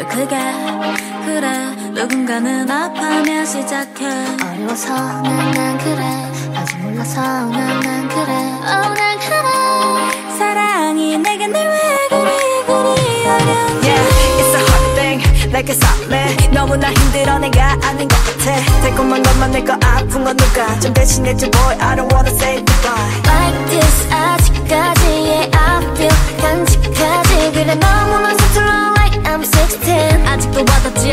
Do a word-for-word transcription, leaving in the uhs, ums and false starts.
널 크게 그래 누군가는 아파하며 시작해 어려워서 난, 난 그래 아직 몰라서 난, 난 그래 oh, 난 그래 사랑이 내게 늘 왜 그리 그리 어려운지 Yeah, it's a hard thing like a 설레 너무나 힘들어 내가 아닌 것 같아 달콤한 것만 내거 아픈 건 누가 좀 대신해줘 boy I don't wanna say goodbye Like this 아직까지의 I feel 간직하지 그래 너무나 서툴러 like I'm sixteen 아직도 와닿지